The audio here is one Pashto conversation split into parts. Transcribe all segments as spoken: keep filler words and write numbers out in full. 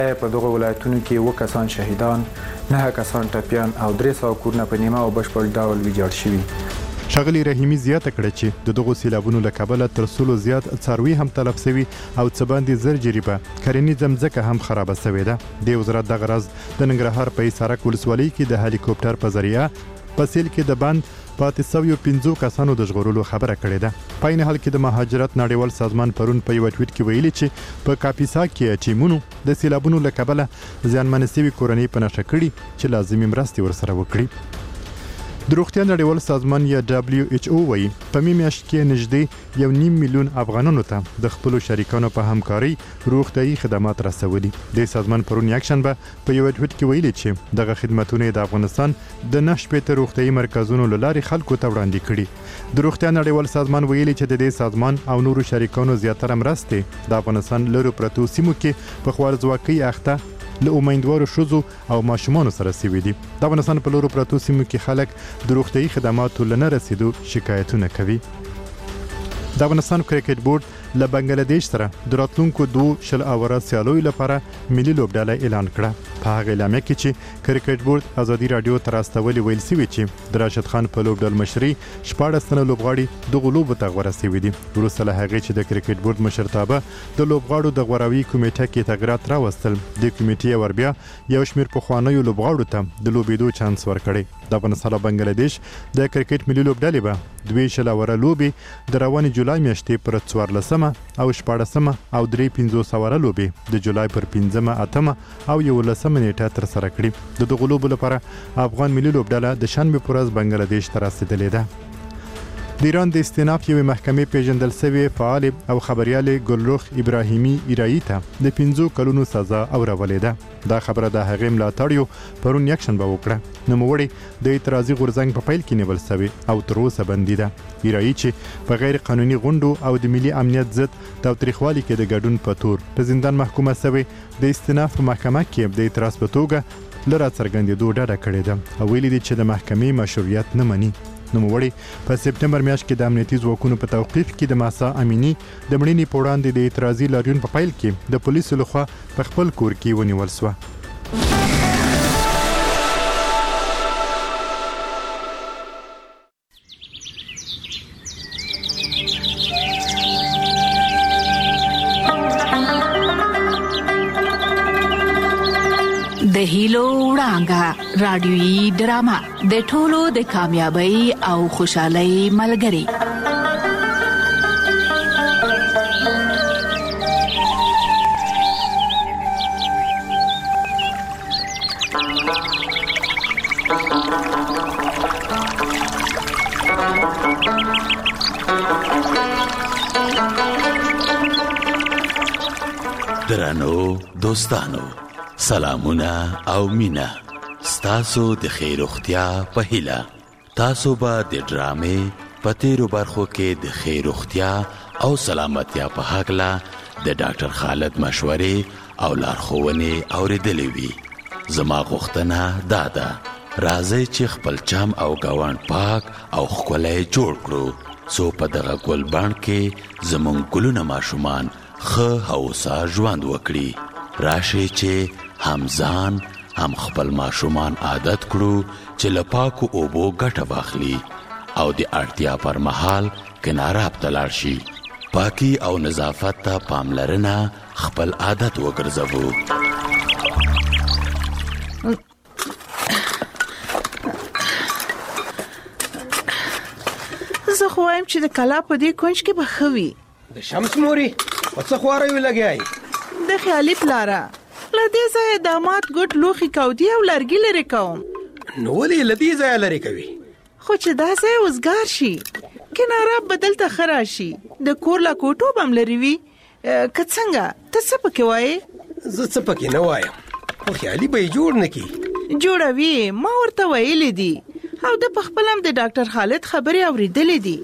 په دغه ولایتونو کې اووه کسان شهیدان، نهه کسان ټپیان او درې سوه کورونه په نیمه او بشپړ ډول ویجاړ شوي. ښاغلي رحیمي زیاته کړه چې د دغو سیلابونو له کبله تر سلو زیات څاروي هم تلف شوي او څه باندې زر جریبه کرنیزه مځکه هم خرابه شوې ده. د وزارت دغه راز د ننګرهار په حصارک ولسوالۍ کې د هلیکوپټر په ذریعه په سیل کې د بند پاتې سویو پنځو کسانو د ژغورلو خبره کړې ده. په عین حال کې د مهاجرت نړیوال سازمان پرون په یو ټویټ کې ویلي چې په کاپیسا کې ټیمونو د سیلابونو له کبله زیانمنې شوي کورنۍ په نښه کړي چې لازمي مرستې ورسره وکړي. د روغتیا نړیوال سازمان یا دبلیو ایچ او وایي په می میاشت کې نږدې یو نیم میلیون افغانانو ته د خپلو شریکانو په همکارۍ روغتیايي خدمات رسولي. د سازمان پرون یکشنبه په یو ټویټ کې ویلي چې دغه خدماتونه د افغانستان د نه شپېته روغتیايي مرکزونو له لارې خلکو ته وړاندې کړي. د روغتیا نړیوال سازمان ویلي چې د دې سازمان او نورو شریکانو زیاتره مرستې د افغانستان لرو پرتو سیمو کې په خوارځواکۍ اخته له امیندوارو ښځو او ماشومانو سره سوي دي. د افغانستان په لورو پرتو سیمو کې خلک د روغتیايي خدماتو له نه رسیدو شکایتونه کوي. د افغانستان کرکټ بورډ له بنگلاديش سره د راتلونکو دوه شل اوره سیالیو لپاره ملي لوبډله اعلان کړه. په هغه اعلامیه کې چې کرکټ بورډ ازادي رادیو ته راستولې ویل شوي چې د راشد خان په لوبډل مشري شپاړس تنه لوبغاړي دغو لوبو ته غوره شوي دي. وروسته له هغې چې د کرکټ بورډ مشرتابه د لوبغاړو د غوراوي کمیټه کې تغیرات راوستل، د کمیټې ور بیا یو شمېر پخوانیو لوبغاړو ته د لوبېدو چانس ورکړی. د افغانستان او بنگلاديش د کرکټ ملي لوبډلې به دوه شل اوره لوبې د روانې جولای میاشتې پر څوارلسمه او شپاړسمه او درې پنځوس اوره لوبې د جولای پر پنځمه اتمه او یولسمه نیټه ترسره کړي. د دغو لوبو لپاره افغان ملي لوبډله د شنبې په ورځ بنگلاديش ته رسېدلې ده. د ایران د استیناف یوې محکمې پیژندل شوې فعال او خبریالې ګلرخ ابراهیمي ایرایی ته د پنځو کلونو سزا اورولې ده. دا خبره د هغې ملاتړیو پرون یکشنبه وکړه. نوموړې د اعتراضي غورځنګ په پیل کې نیول شوې او تر اوسه بندي ده. ایرایی چې په غیر قانوني غونډو او د ملي امنیت ضد تاوتریخوالي کې د ګډون په تور په زندان محکومه شوې، د استیناف په محکمه کې د اعتراض په توګه له راڅرګندېدو ډډه کړې ده او ویلي دي چې د محکمې مشروعیت نه مني. نوموړی په سپټمبر میاشت کې د امنیتي ځواکونو په توقیف کې د ماسا امینی د مړینې په وړاندې د اعتراضي لاریون په پیل کې د پولیسو لخوا په خپل کور کې ونیول شوه. د هیلو وړانګه رادیويي ډرامه د ټولو د کامیابی او خوشحالۍ ملګری. درنو دوستانو، سلامونه او مینا ستاسو د خیر اختیا په هیله. تاسو به د ډرامې په تیرو برخو کې د خیر اختیا او سلامتیا په هکله د ډاکټر خالد مشورې او لارښوونې اورېدلې وي. زما غوښتنه دا ده راځئ چې خپل چم او ګاونډ پاک او ښکلی جوړ کړو څو په دغه ګلبڼ کې زموږ ګلونه ماشومان ښه هوسا ژوند وکړي. راشئ چې هم ځان هم خپل ماشومان عادت کړو چې له پاکو اوبو ګټه واخلي او د اړتیا پر مهال کناراب ته لاړ شي. پاکي او نظافت ته پاملرنه خپل عادت وګرځوو. زه خو وایم چې د کلا په دې کونج کې به ښه وي. د شمس موري په څه خواره یو لګیای د خیالي پلاره له دې ځایه داماد ګوټ لوښي کودي او لرګي لرې کوم. نو ولې له دې ځایه لرې کوي؟ خو چې دا ځای وزګار شي، کناراب به دلته ښه راشي، د کور لا کوټو به هم لرې وي. که څنګه ته څه پکې وایې؟ زه څه پکې نه وایم، خو خیالي به یې جوړ نه کړي. جوړوي، ما ورته ویلي دي او د په خپل هم د ډاکټر خالد خبرې اورېدلې دي.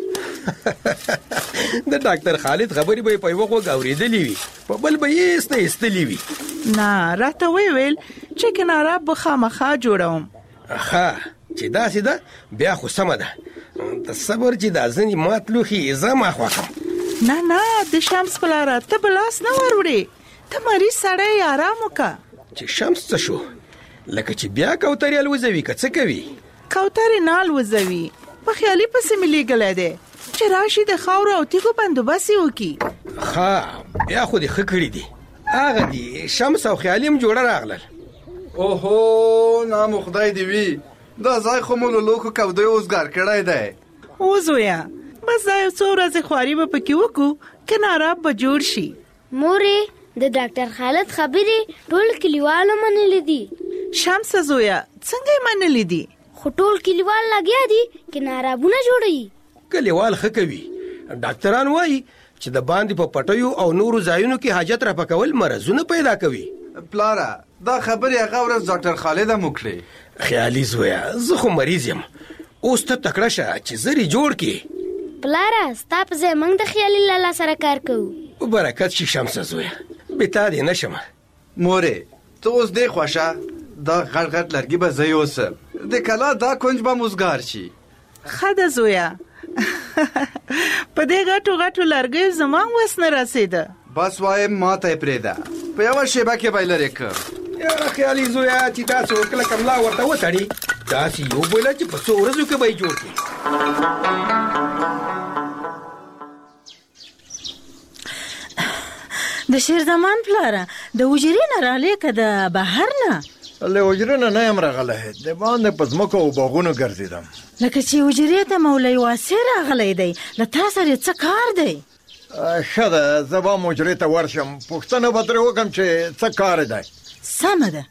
د ډاکټر خالد خبرې به یې په یوه غوږ اورېدلې وي، په بل به یې ایسته ایستلې وي. نه، راته ویې ویل چې کناراب به خامخا جوړوم. ښه، چې داسې ده بیا خو سمه ده. د صبر چې دا ځینې مات لوښي زه ما خوښم. نه نه، د شمس پلاره ته به لاس نه ور وړې، ته مریض سړی آرام وکړه. چې شمس څه شو لکه چې بیا کوترې الوزوي که څه کوي؟ کوترې نه الوزوي، په خیالي پسې مې لیږلی دی چې راشي د خاورو او تیږو بندوبست یې وکړي. ښه بیا خو دې ښه کړي دي، هغه دي شمس او خیالي هم جوړه راغلل. اوهو نامو خدای دې وي، دا ځای خو مو له لوکو کودیو اوزګار کړی دی. او زویا بس دا یو څو ورځې خواري به پکې وکړو که ناراب به جوړ شي. مورې د ډاکټر خالد خبرې ټول کلیوالو منلې دي. شمسه زویا څنګه یې منلې دي؟ خو ټول کلیوال لګیا دي که نارابونه جوړوي. کلیوال ښه کوي، ډاکټران وایي چې د باندې په پټیو او نورو ځایونو کې حاجت راپکول مرضونه پیدا کوي. پلاره دا خبرې هغه ورځ ډاکټر خالد هم وکړې. خیالي زویا زه خو مریض یم، اوس ته تکړه شه چې زری جوړ کې. پلاره ستا په ځای موږ د خیالي لالا سره کار کوو. برکت شي شمسه زویا، بې تا دې نه شمه. مورې ته اوس دې خوښه، دا غټ غټ لرګي به زه یوسم، د کلا دا کونج به موزګار شي. ښه ده زویا په دې غټو غټو لرګیو زما وس نه رسېده. بس وایم ما ته یې پرېږده، په یوه شېبه کې به یې لرې کړم. یاره خیالي زویا چې داسې وکړه که ملا ورته وتړي داسې یو بوله چې په څو ورځو کې به یې جوړ کړي. د شیر زمان پلاره د حجرې نه رالې که د بهر نه؟ له حجرې نه نه یم راغلی، د باندې په ځمکو او باغونو ګرځېدم. لکه چې حجرې ته مولوي واسع راغلی دی، له تا سره څه کار دی؟ ښه ده زه به هم حجرې ته ورشم، پوښتنه به ترې وکړم چې څه کار دی. سمه ده.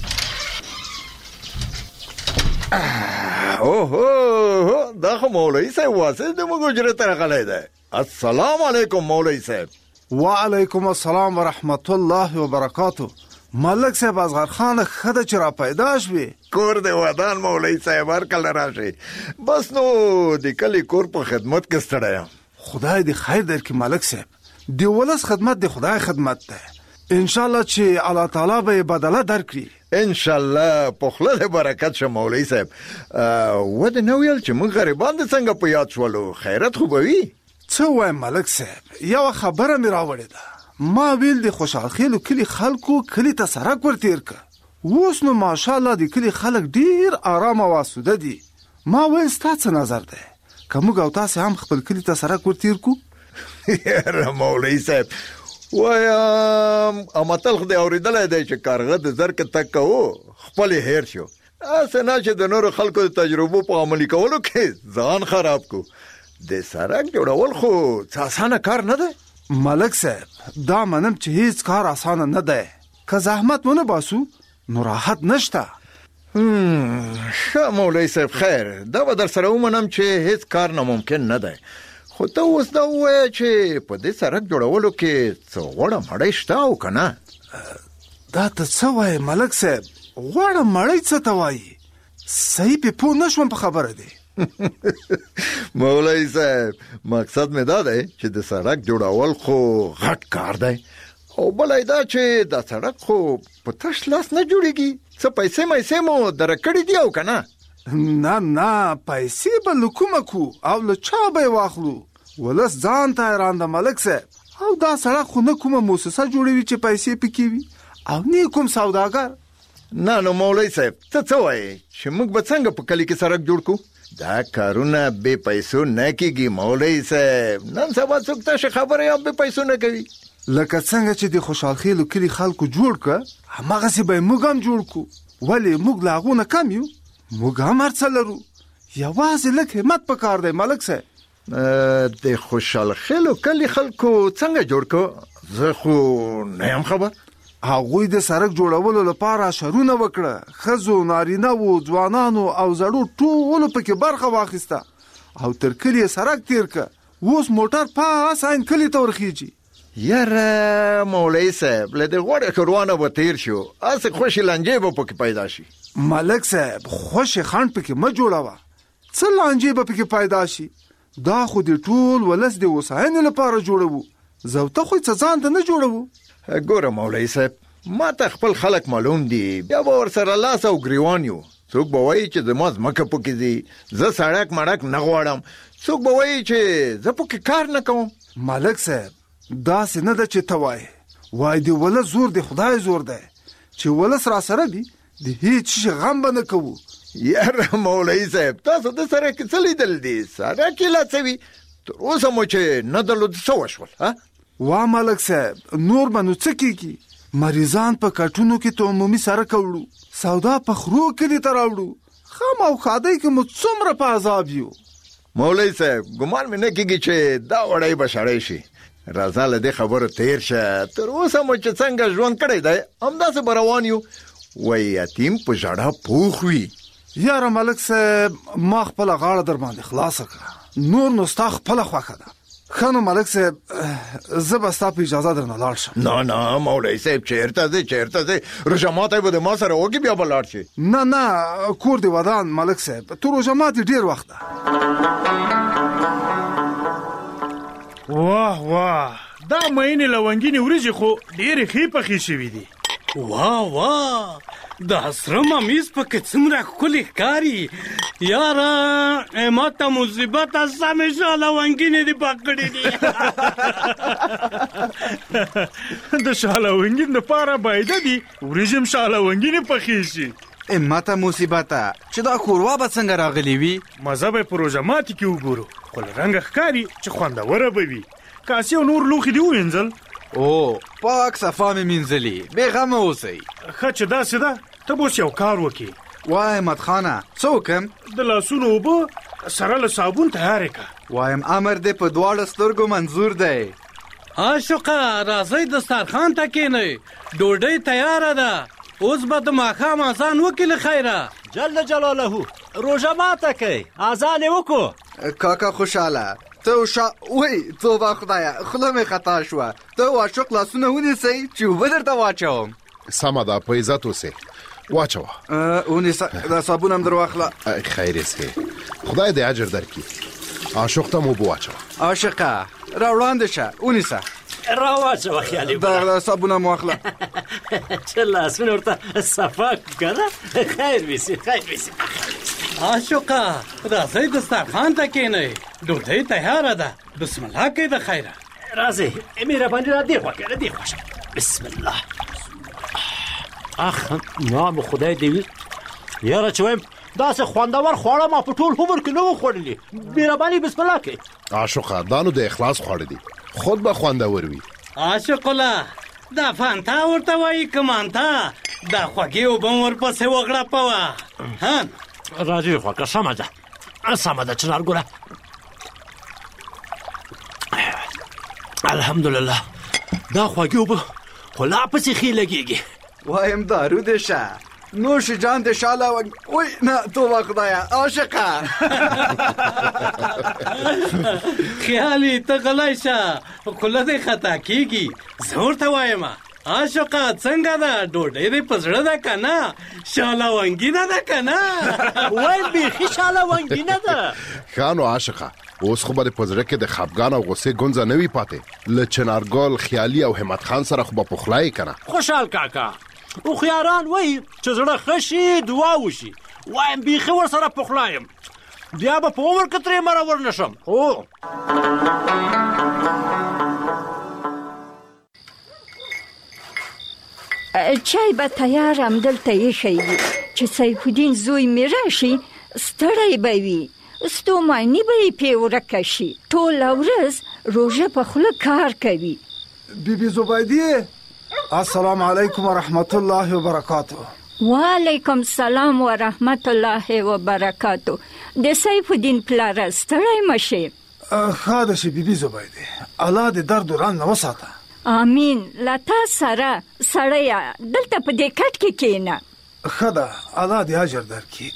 اوهو دا خو مولوي صاحب واسع زموږ حجرې ته راغلی دی. السلام علیکم مولوي صاحب. وعلیکم السلام ورحمت الله وبرکاتو. ملک صاحب اصغر خان ښه ده چې را پیدا شوې. کور دې ودان مولوي صاحب، هر کله راشئ. بس نو د کلي کور په خدمت کې ستړی یم. خدای دې خیر درکړي ملک صاحب، د ولس خدمت د خدای خدمت ده، انشاءالله چې الله تعالی به یې بدله درکړي. انشاءالله په خوله دې برکت شه مولوي صاحب. و دې نه ویل چې موږ غریبان دې څنګه په یاد شولو؟ خیرت خو به وي. څه وایم ملک صاحب، یوه خبره مې راوړې ده. ما ویل د خوشحال خیلو کلی خلکو کلی ته سړک ورتېر که، اوس نو ماشاءالله د کلی خلک ډېر آرام او آسوده دي. ما ویل ستا څه نظر دی که موږ او تاسې هم خپل کلی ته سړک ورتېر کړو؟ یاره مولوي صاحب وایم امتل خو دې اورېدلی دی چې کارغه د زرکې تګ کوو خپل یې هیر شو. هسې نه چې د نورو خلکو د تجربو په عملي کولو کې ځان خراب کو. د سړک جوړول خو څه اسانه کار نه دی ملک صاحب. دا منم چې هیڅ کار اسانه نه دی، که زحمت ونه باسو نو راحت نشته. ښه مولوي صاحب خیر، دا به در سره ومنم چې هیڅ کار ناممکن نه دی، خو ته اوس دا ووایه چې په دې سړک جوړولو کې څه غوړه مړۍ شته او که نه؟ دا ته څه وایې ملک صاحب؟ غوړه مړۍ څه ته وایي؟ صحیح پې پوه نه شوم په خبره دی. مولوي صاحب مقصد مې دا دی چې د سړک جوړول خو غټ کار دی، او بله دا چې دا سړک خو په تش لاس نه جوړېږي، څه پیسې میسې مو دره کړي دي او که نه؟ نه نه پیسې به له کومه کو او له چا به یې واخلو؟ ولس ځان ته حیران ده ملک صاحب. او دا سړک خو نه کومه موسسه جوړوي چې پیسې پکې وي او نه کوم سوداګر. نه نو مولوي صاحب ته څه وایې چې موږ به څنګه په کلي کې سړک جوړ کړو؟ دا کارونه بې پیسو نه کېږي مولوي صاحب. نن سبا څوک تاسې خبرې هم بې پیسو نه کوي. لکه څنګه چې د خوشحال خیلو کلي خلکو جوړ کړه هماغسې به یې موږ هم جوړ کړو. ولې موږ له هغو نه کم یو؟ موږ هم هر څه لرو، یوازې لږ همت پکار دی ملک صاحب. د خوشحال خیلو کلي خلکو څنګه جوړ کړو؟ زه خو نه یم خبر. هغوی د سړک جوړولو لپاره شرونه وکړه، ښځو نارینه وو ځوانانو او زړو ټولو پکې برخه واخیسته او تر کلي یې سړک تیر که. اوس موټر پاس عین کلي ته ورخیږي. یاره مولوي صاحب له دې غوړې ښاروانه به تیر شو، هسې خوشې لانجې به پکې پیدا شي. ملک صاحب خوشې خنډ پکې مه جوړوه، څه لانجې به پکې پیدا شي؟ دا خو د ټول ولس د هوساینې لپاره جوړوو، زه او ته خو څه ځان ته نه جوړوو. ګوره مولوي صاحب ما ته خپل خلک معلوم دي، بیا به ورسره لاس او ګریوان یو. څوک به وایي چې زما ځمکه پکې دي، زه سړک مړک نه غواړم. څوک به وایي چې زه پکې کار نه کوم. ملک صاحب داسې نه ده چې ته وایې، وایي د ولس زور د خدای زور دی. چې ولس را سره دي د هیڅ شي غم به نه کوو. یاره مولوي صاحب تاسو د سره کې څه لیدل دي؟ سره کې لا څه وي تر اوسه مو چې نه درلود څه وشول؟ ها وا ملک صاحب نور به نو څه کېږي؟ مریضان په کټونو کې تو عمومي سره کوړو، سودا په خرو کلي ته راوړو، خام او خادۍ کې مو څومره په عذاب یو. مولوي صاحب ګمان مې نه کېږي چې دا وړی به شړی شي. راځه له دې خبرو تیر شه. تر اوسه مو چې څنګه ژوند کړی دی همداسې به روان یو. وایي یتیم په ژړا پوخ وي. یاره ملک صاحب ما خپله غاړه در باندې خلاصه کړه، نور نو ستا خپله خوښه ده. ښه نو ملک صاحب زه به ستا په اجازه درنه لاړ شم. نه نه مولوي صاحب چېرته ځې چېرته ځې؟ روژه ماتی به د ما سره وکړي بیا به لاړ شي. نه نه کور دې ودان ملک صاحب، تر روژه ماتې ډېر وخت ده. واه واه دا مینې لونګینې وریجې خو ډېرې ښې پخې شوي دي. واه واه دا سره ممیز پکې څومره ښکلې ښکاري. یاره ما ته مصیبت سمې شه لونګینې دې پخ کړې دي. د شالونګین دپاره بایده دي وریجې هم شالونګینې پخې شي. ما ته مصیبته چې دا ښوروا به څنګه راغلې وي؟ مزه به یې په روژه ماتي کې وګورو، خو له رنګه ښکاري چې خوندوره به وي. کاسې او نور لوښي دې ووینځل؟ او پاک صفا مې مینځلي، بېغمه اوسئ. ښه چې داسې ده ته به اوس یو کار وکړې. وای احمد خانه څه وکړم؟ د لاسونو اوبه سره له صابون تیارې کړه. وایم امر دې په دواړو سترګو منظور دی. عاشقه راځئ دسترخوان ته کښېنئ، ډوډۍ تیاره ده. اوس به د ماښام اذان وکړي له خیره. جل جلاله روژه ماته کوي، اذان یې وکړو. کاکا خوشحاله ته وشه. وای توبه خدایه خوله مې خطا شوه. ته عاشق لاسونه ونیسئ چې اوبه درته واچوم. سمه ده په عزت اوسې واچوه. ونیسه دا صابون هم در واخله. خیر سې خدای دې اجر درکړي. عاشق ته مو اوبه واچوه. عاشقه را وړاندې شه ونیسه. را واچوه خیالي دا صابون هم واخله. چې لاسونه ورته صفا کړه. خیر ویسي خیر ویسي. عاشقه راځئ دسترخوان ته کښېنئ، ډوډۍ تیاره ده. بسم الله کوي د خیره. راځئ مهرباني را دې خوا کړه دې خوا شه. بسم الله. اخ نام خدای دې وي. یاره چې وایم داسې خوندور خواړه ما په ټول عمر کې نه وو خوړلي. مهرباني بسم الله کوي. عاشقه دا نو د اخلاص خواړه دي، خود به خوندور وي. عاشق الله دا فانتا ورته وایي که مانتا؟ دا خوږې اوبه م ورپسې وغړپوه. ها راځي خوږه سمه ده سمه ده چنار ګوره. الحمدلله دا خوږې اوبه خو لا پسې ښې لګېږي. وایم دارو دې شه نوش جان دې شاله و. وای نه توبه خدایه عاشقه. خیالي ته غلی شه خوله دې خطا کېږي. زه ورته وایم عاشقه څنګه ده ډوډۍ دې په زړه ده که نه؟ شالونګینه ده که نه؟ وایم بیخي شالونګینه ده. ښه نو عاشقه اوس خو به دې په زړه کې د خفګان او غصې ګونځه نه وي پاتې. له چنارګل خیالي او همت خان سره خو به پخلا یې که نه؟ خوشحال کاکا هوښیاران وایي چې زړه ښه شي دعا وشي. وایم بیخي ورسره پخلا یم، بیا به په عمر کې ترې مرور نه شم. هو چای به تیار همدلته ایښی وي چې سیف الدین زوی مې راشي ستړی به وي، ستوماني به یې پې ورکه شي. ټوله ورځ روژه په خوله کار کوي. بیبي زبیدې السلام علیکم ورحمت الله وبرکاتو. وعلیکم سلام ورحمت الله وبرکاتو. د سیف الدین پلاره ستړی مه شې. ښه ده چې بیبي زبیدې الله دې درد و رنځ نه وساته. آمین. له تا سره سړیه دلته په دې کټ کې کښېنه. ښه ده الله دې اجر درکړي.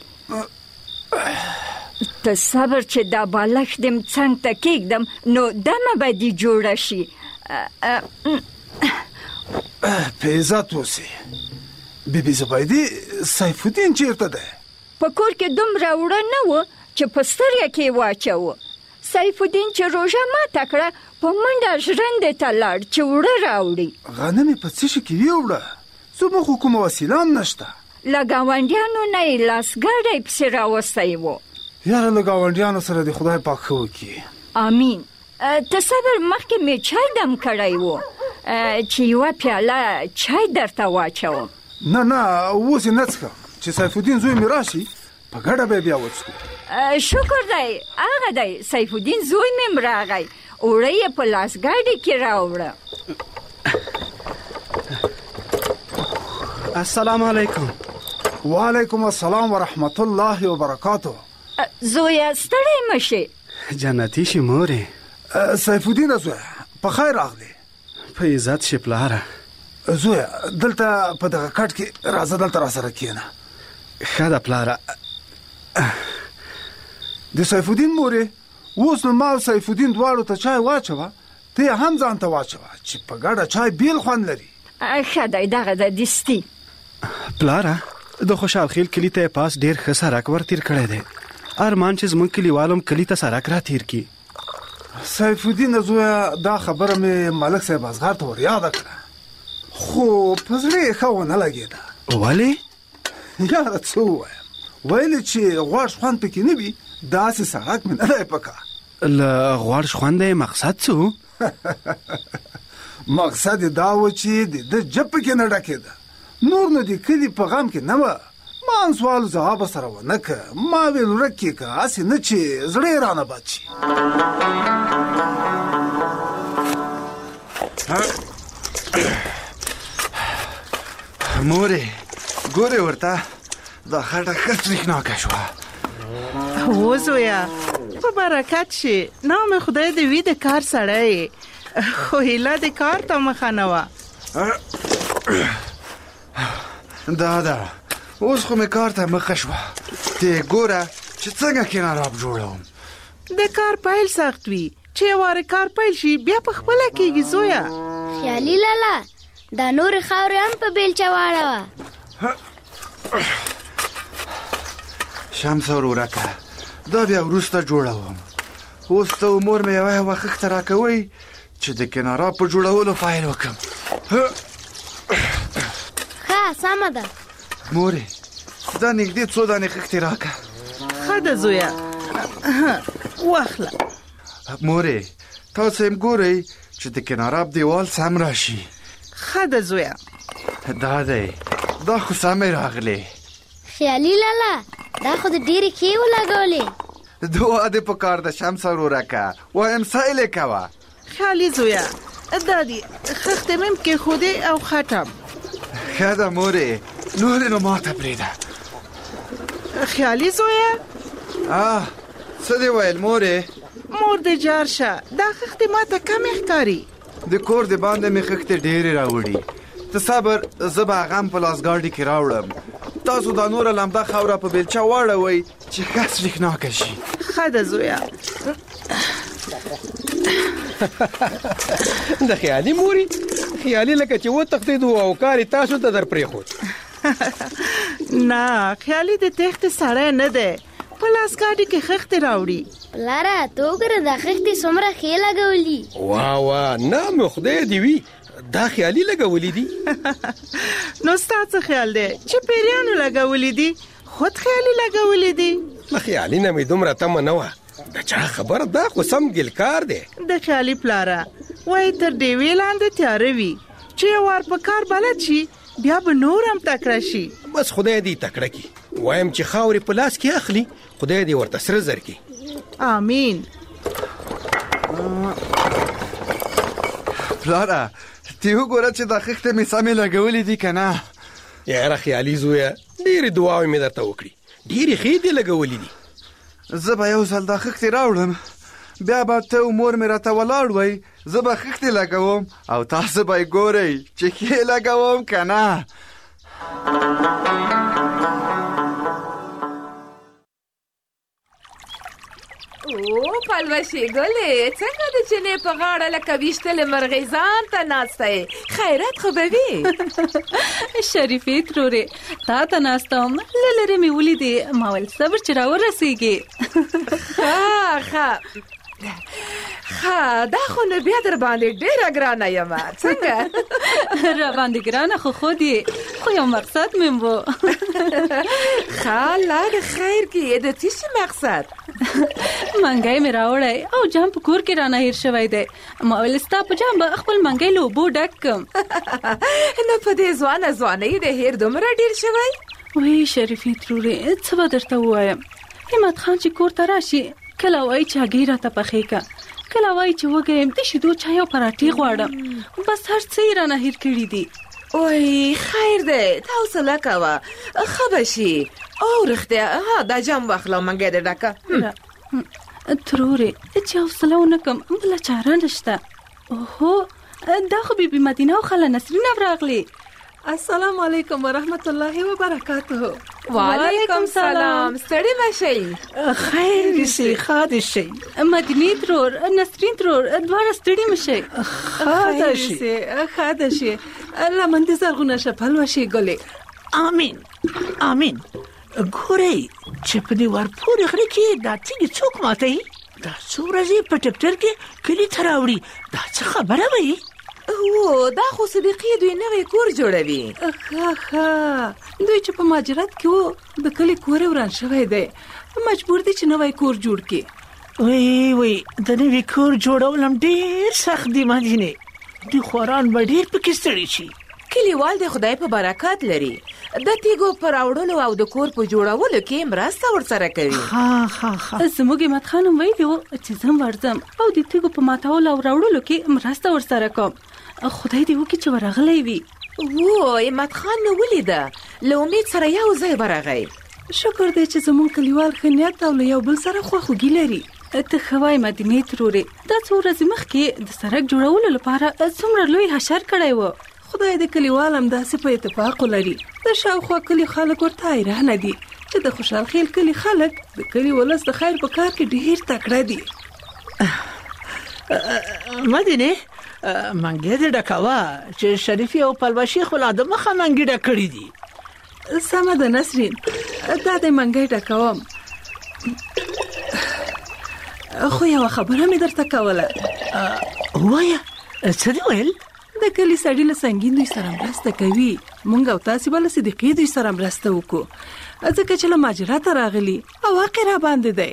ته صبر چې دا بالښت دې څنګ ته کېږدم نو دمه به دې جوړه شي. په عزت اوسې. بیبي زبیدې سیف الدین چېرته دی؟ په کور کې دومره وړه نه و چې په سترګه کې واچوه. سیف الدین چې روژه ماته کړه په منډه ژرندې ته لاړ چې وړه راوړي. غنم یې په څه شي کې ویوړه؟ زموږ خو کومه وسیله هم نشته. له ګاونډیانو نه یې لاسګاډی پسې راوستی و. یاره له ګاونډیانو سره دې خدای پاک ښه وکړي. آمین. ته صبر مخکې مې چای دم کړی و چې یوه پیاله چای درته واچوم. نه نه اوس یې نه څښم چې سیف الدین زوی مې راشي په ګډه به بیا وڅښو. شکر دی هغه دی سیف الدین زوی مې راغی اوړه یې په لاس ګاډي کې راوړه. السلام علیکم. وعلیکم السلام ورحمت الله وبرکاتو. زویا ستړی مشي. جنتی شي مورې. سیف الدین زویا په خیر راغلی. په عزت شي پلاره. زویا دلته په دغه کټ کې راځه دلته را سره کېنه. ښه ده پلاره. د سیف الدین مورې اوس نو ما او سیف الدین دواړو ته چای واچوه ته هم ځان ته واچوه چې په ګډه چای بیل خوند لري. ښه دی دغه د دستي. پلاره د خوشحال خیل کلی ته پاس ډیر ښه سړک ور تیر کړی دی. ارمان چې زمونږ کلیوالو کلی ته سړک را تیر کی. سیف الدین زویا دا خبره مې ملک صاحب ازغار ته ور یاد کړه خو په زړه یې ښه ونه لګېده. ولې؟ یاره څه ووایم ویلې چې غوړ خوند پکې نه وي داسې سړک مې نه دی پکار. له غوړ خونده مقصد څه؟ مقصد یې دا و چې د ده جب پکې نه ډکېده نور نو د کلي په غم کې نه وه. ما هم سوالو ځواب سره ونه که ما ویل ورک یې که هسې نه چې زړه یې رانه بد شي. مورې ګورې ورته دا خټه ښه تریخناکه شوه. هو زویا په برکت شي نام خدای دې وي د کار سړی خو هیله د کار ته مخه نه وه. دا ده اوس خو مې کار ته مخه شوه. ته ګوره چې څنګه کناراب جوړوم. د کار پیل سخت وي چې واره کار پیل شي بیا په خپله کېږي زویا. خیالي لالا دا نورې خاورې هم په بیلچه واړوه. شمس ورورکه دا بیا وروسته جوړوم. اوس ته و مور مې یوه یوه خښته راکوئ چې د کناراب په جوړولو پیل وکړم. ښه سمه ده. مورې دا نږدې څو دانې خښتې راکه. ښه ده زویا واخله. مورې تاسو هم ګورئ چې د کناراب دیوال سم راشي. ښه ده زویا. دا دی دا خو سمې راغلې. خیالي لالا دا خو د ډېرې ښې ولګولې. دعا دې په کار ده شمس ورورکه وایم سیل یې کوه. خیالي زویا دا دي خښتې مې هم کېښودې او خټم. ښه ده مورې نورې نو ماته پرېږده. خیالي زویا آه څه دې ویل مورې؟ مور دې جار شه دا خښتې ماته کمې ښکاري. د کور د باندې مې خښتې ډېرې راوړي. ته صبر زه به هغه هم په لاسګاډي کې راوړم. تاسو دا نوره لمده خاوره په بیلچه واړوئ چې ښه تریخناکه شي. ښه ده زویا. د خیالي موري خیالي لکه چې وتښتېدو او کار یې تاسو ته در پرېښود. نه خیالي د تېښتې سړی نه دی په لاسګاډي کې خښتې راوړي. پلاره ته وګوره دا خښتې څومره ښې لګولي. واه واه نام خدای دې وي دا خیالي لګولي دي. نو ستا څه خیال دی چې پیریانو لګولي دي خود خیالي لګولي دي؟ له خیالي نه مې دومره تمه نه وه. د چا خبره دا خو سم ګلکار دی. د خیالي پلاره وایي تر ډیوې لاندې تیاره وي چې یو وار په کار بلد شي بیا به نور هم تکړه شي. بس خدای دې تکړه کړي. وایم چې خاورې په لاس کې اخلي خدای دې ورته سره زر کړي. آمین. پلاره ته وګوره چې دا خښتې مې سمې لګولې دي که نه؟ یاره خیالي زویه ډېرې دعاوې مې درته وکړي ډېرې ښې دې لګولې دي. زه به یو ځل دا خښتې راوړم بیا به ته او مور مې راته ولاړ وئ زه به خښتې لګوم او تاسو به یې ګورئ چې ښې لګوم که نه. او پلوشې ګلې څنګه د چینې په غاړه لکه ویشتلې مرغۍ ځان ته ناسته یې خیرات خو به وي. شریفې ترورې تا ته ناسته وم له لرې مې ولیدې ما ویل صبر چې راورسېږې. ښه ښه ها دا خو نه بیا در باندې ډیره ګرانه یم څنګه را باندې ګرانه خو خو دی خو یو مقصد مې وو ها لاګ خیر کې د څه مقصد منګای مې راوړی او جام په کور کې رانه هیر شوی دی ما ویل ستا په جام به خپل منګای له اوبو ډک کم نه په دې ځوانه ځوانۍ د هیر دومره ډیر شوی وی شریفې ترورې څه به درته ووایم همت خان چې کور ته راشي کله وایي چې هګۍ راته پخې که کله وایي چې وږی یم د شیدو چای او پراټې غواړم بس هر څه یې رانه هیر کړي دي وای خیر دی ته حوصله کوه ښه به شي او رښتیا ها دا جام واخله منګی دې ډکه ترورې چې حوصله ونه کړم بله چاره نشته اوهو دا خو بیبي مدینه او خاله نسرین هم راغلي السلام علیکم ورحمت الله وبرکاته وعلیکم سلام ستړي مشئ خیر دې شي ښه دې شي مدینې ترور نسرین ترور دواړه ستړي مشئ ښه دې شي ښه دې شي لمن دې زرغونه شه پلوشې ګلې امین امین ګورئ چې په دې ورپورې غره کې دا تیږې څوک ماتوي دا څو ورځې په ټکټر کې کلي ته راوړي دا څه خبره وایي او دا خو صدیقې دوی نوی کور جوړوي ښه ښه دوی چې په مهاجرت کې وو د کلي کور یې وران شوی دی مجبور دي چې نوی کور جوړ کړي وی وی د نوي کور جوړول هم ډېر سخت دي مدینې دوی خواران به ډېر پکې ستړي شي کلیوال د خدای په برکت لري د تیګو په راوړلو او د کور په جوړولو کې مرسته ورسره کوي ها ها ها زموږ همت خان هم ویلي وو چې زه هم ورځم او د تیګو په ماتولو او راوړلو کې مرسته ورسره کوم خدای دې وکړي چې ورغلی وي وو همت خان مې ولیده له امید سره یو ځای ورغی شکر دی چې زموږ کلیوال ښه نیت او له یو بل سره خواخوږي لري ته ښه وایې مدینې ترورې دا څو ورځې مخکې د سړک جوړولو لپاره څومره لوی حشر کړی و خدای د کلیوال هم داسې په اتفاق ولري د شاوخوا کلي خلک ورته حیرانه دي چې د خوشحال خیل کلي خلک د کلي ولس د خیر په کار کې ډېر تکړه دي مدینې منګی دې ډکوه چې شریفي او پلوشي خو لا د مخه منګي ډک کړي دي سمه ده نسرین دا د منګی ډکوم خو یوه خبره مې درته کوله ووایه څه دې ویل د کلي سړي له سنګین دوی سره مرسته کوي مونږ او تاسې به له صدیقې دوی سره مرسته وکړو ځکه چې له مهاجرته راغلي او واقع را باندې دی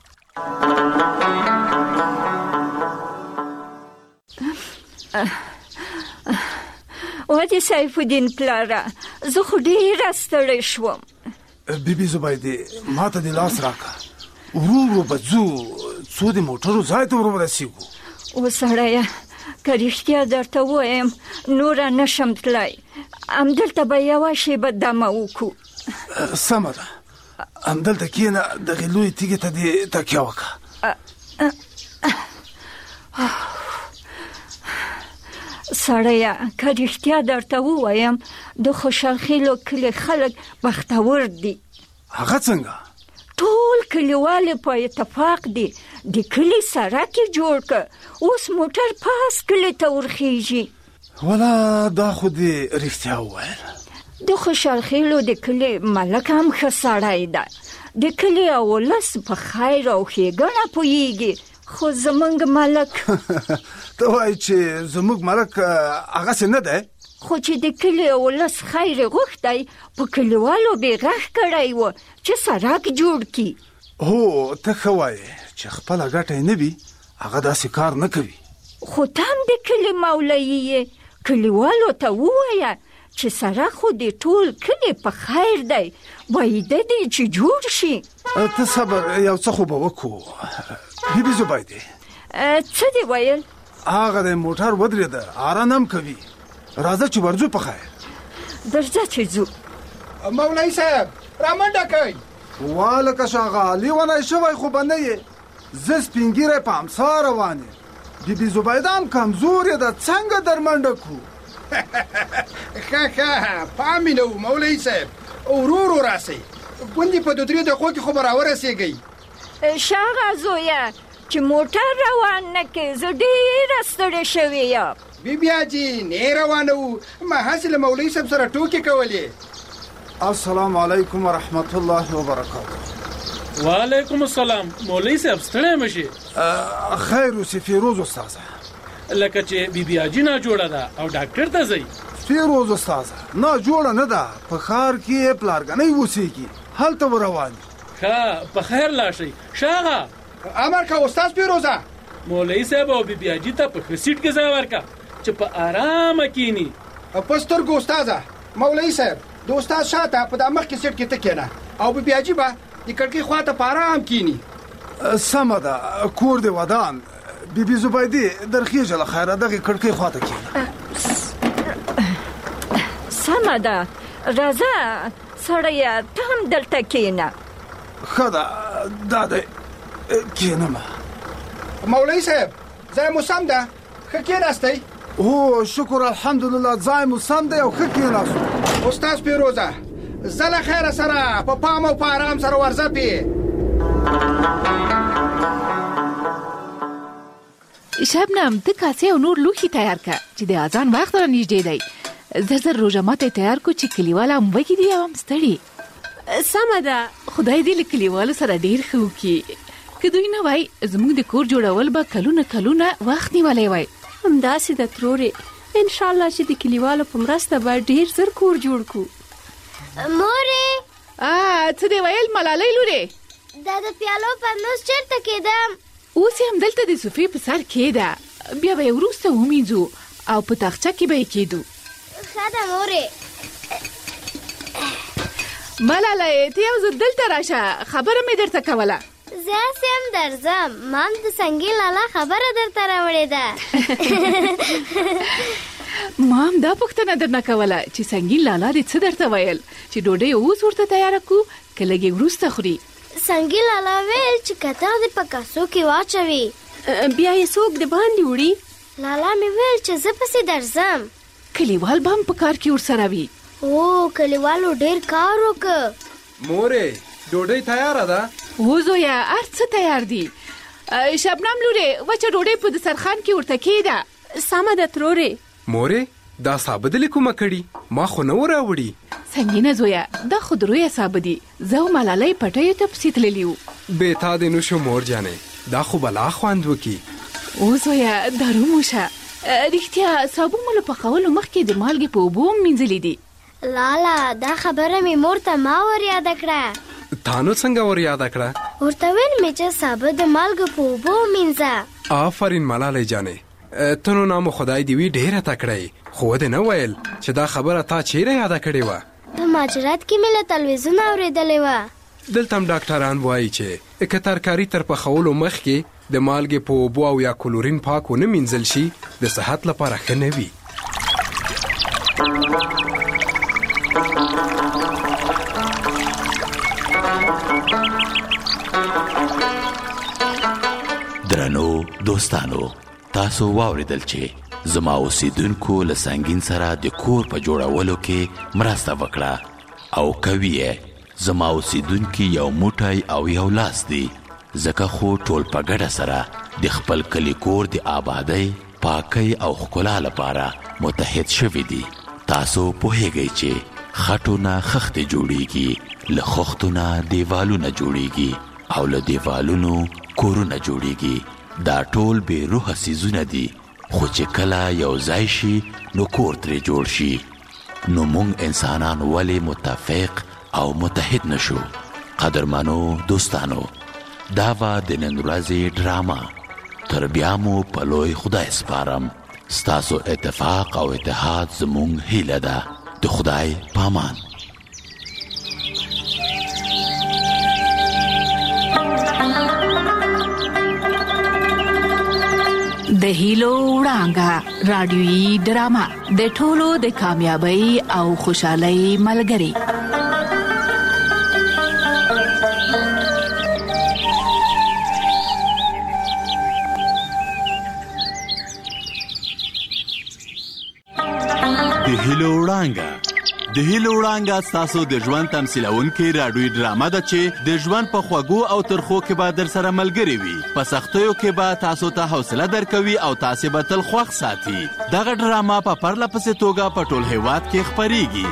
وادي سیف الدین پلاره زه خو ډېره ستړی شوم بیبي زبیدې ما ته دې لاس راکړه ورو ورو به ځو څو د موټرو ځای ته ور ورسېږو او سړیه که رښتیا درته ووایم نوره نشم تللی همدلته به یوه شیبه دمه وکړو سمه ده همدلته کښېنه دغې لویې تیږې ته دې تکیه وکړه سړیه که رښتیا درته ووایم د خوشحال خیلو کلي خلک بختور دي هغه څنګه ټول کلیوال په اتفاق دي د کلي سړک یې جوړ که اوس موټر پاس کلي ته ورخیږي ولا دا خو دې رښتیا وویل د خوشحال خیلو د کلي ملک هم ښه سړی ده د کلي او ولس په خیر او ښېګڼه پوهېږي خو زموږ ملک ته وایي چې زموږ ملک هغسې نه دی خو چې د کلي او ولس خیر یې غوښتی په کلیوالو بې غږ کړی و چې سړک جوړ کړي هو ته ښه وایې چې خپله ګټه یې نه وي هغه داسې کار نه کوي خو ته هم د کلي مولوي یې کلیوالو ته ووایه چې سړک خو د ټول کلي په خیر دی وایده دی چې جوړ شي ته صبر یو څه خو به وکړو بیبي زبیدې څه دې ویل هغه د موټر ودرېده ارام هم کوي راځه چې ورځو په خیر درځه چې ځو مولوي صاحب رامنډه کوي والکه شاغه لیونی شوی خو به نه یې زه سپینګیری په امسا روان یم بیبي زبیده هم کمزورې ده څنګه در منډه کړو ښه ښه پام مې نه و مولوي صاحب ورو ورو راسئ ګوندې په دو درې دقیقو کې خو به راورسېږئ شاغه زویه چې موټر روان نه کې زه ډېره ستړې شوې یم بیبي حاجي نه روانه وو ما هسې له مولوي صاحب سره ټوکې کولې السلام علیکم ورحمت الله وبرکاته وعلیکم السلام مولوی صاحب ستړی مشي خیر اوسې فیروز استاذه لکه چې بی بی اجي نه جوړه ده او ډاکټر ته ځي فیروز استاذه نه جوړه نه ده په ښار کې پلارګنۍ اوسېږي هلته روان ښه په خیر لاړ شئ شاغه امر که استاد فیروزه مولوی صاحب او بی بی اجي ته په ښه سیټ کې ځای ورکړه چې په ارامه کښېني په سترګو استاذه مولوی صاحب د استاد شاته په دا مخکې سیټ کې ته کښېنه او بی بی اجي به د کړکۍ خواته په ارام کښېني سمه ده کور دې ودان بی بی زبیدې درخیږه له خیره دغې کړکۍ خواته کښېنه سمه ده راځه سړیه ته هم دلته کښېنه ښه ده دا دی کښېنمه مولوی صاحب ځای مو سم ده ښه کښېناستئ هو شکر الحمدلله ځای مو سم دی او ښه کښېناستو استاد فیروزه زه له خیره سره په پام او په ارام سره ورځه پې شبنم ته کاسې او نور لوښي تیار کړه چې د اذان وخت را نږدې دی زر زر روژه ماته تیار کو چې کلیوال هم وږي دي او هم ستړي سمه ده خدای دې له کلیوالو سره ډېر ښه وکړي که دوی نه وای زموږ د کور جوړول به کلونه کلونه وخت نیولی وای همداسې ده ترورې انشاءالله چې د کلیوالو په مرسته به ډېر زر کور جوړ کړو مورې څه دې ویل ملالۍ لورې دا د پیالو پرنوس چېرته کېدم اوس یې همدلته د صوفې په سر کېده بیا به یې وروسته ومینځو او په تاخچه کې به یې کېدو ښه ده مورې ملالۍ ته یو ځل دلته راشه خبره مې درته کوله زه هسې هم درځم ما هم د سنګین لالا خبره درته راوړې ده ما هم دا پوښتنه درنه کوله چې سنګین لالا دې څه درته ویل چې ډوډۍ اوس ورته تیاره کړو که لږ یې وروسته خوري سنګین لالا ویل چې کتغ دې په کاسو کې واچوي بیا یې څوک د باندې وړي لالا مې ویل چې زه پسې درځم کلیوال به هم په کار کې ورسره وي او کلیوالو ډېر کار وکړ مورې ډوډۍ تیاره ده و زویه هر څه تیار دي شبنم لورې وچه ډوډۍ په دسترخوان کې ورته کېده سمه ده ترورې مورې دا سابه دلې کومه کړي ما خو نه و راوړي سنګینه زویه دا خو درویه سابه دي زه او ملالۍ پټیو ته پسې تللي وو بې تا دې نو شو مور جانې دا خو بلا خوند وکړي او زویه دا روموشه رښتیا سابو مو له پخولو مخکې د مالګې په اوبو هم مینځلي دي لالا دا خبره مې مور ته ما ور یاده کړه تا نو څنګه ور یاده کړه ورته ویل مې چې سابه د مالګې په اوبو ومینځه آفرین ملالۍ جانې ته نو نامو خدای دې وي ډېره تکړه یې خو ودې نه ویل چې دا خبره تا چیرې یاده کړې وه په ماجرات کې مې له تلویزیون اورېدلې وه دلته هم ډاکټران وایي چې که ترکاري تر پخولو مخکې د مالګې په اوبو او یا کلورین پاک ونه مینځل شي د صحت لپاره ښه نه وي درنو دوستانو تاسو واوریدل چې زما اوسیدونکو له سنگین سره د کور په جوړولو کې مرسته وکړه او کوي زما اوسیدونکو یو موټی او یو لاس دی ځکه خو ټول په ګډه سره د خپل کلی کور د آبادۍ پاکۍ او ښکلا لپاره متحد شوي دي تاسو پوهیږئ چې خټو نه خښتې جوړیږي له خښتو نه دیوالونه جوړیږي او له دیوالونو کورونه جوړیږي دا ټول بې روحه څیزونه دي خو چې کله یو ځای شي نو کور ترې جوړ شي نو موږ انسانان ولې متفق او متحد نشو قدرمنو دوستانو دا و د نن ورځې ډراما تر بیا مو په لوی خدای سپارم ستاسو اتفاق او اتحاد زموږ هیله ده د خدای پامان د هیلو وړانګه رادیویي ډراما د ټولو د کامیابی او خوشحالۍ ملګری د هیلو وړانګه د هیلو وړانګه ستاسو د ژوند تمثیلونکې راډیویي ډرامه ده چې د ژوند په خوږو او ترخو کې به در سره ملګرې وي په سختیو کې به تاسو ته حوصله درکوي او تاسې به تل خوښ ساتي دغه ډرامه په پرله پسې توګه په ټول هیواد کې خپریږي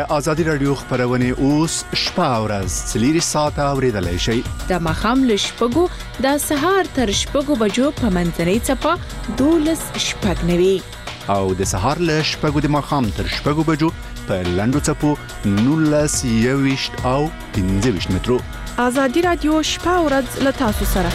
ازادي رادیو خبرونه اوس شپه او ورځ څلور ساعته اوریدلای شئ. د ماښام له شپږو د سهار تر شپږو بجو په منځنۍ څپه دولس شپږ نوي او د سهار له شپږو د ماښام تر شپږو بجو په لنډو څپو نولس یویشت او پنځه ویشت مترو. ازادي رادیو شپه او ورځ له تاسو سره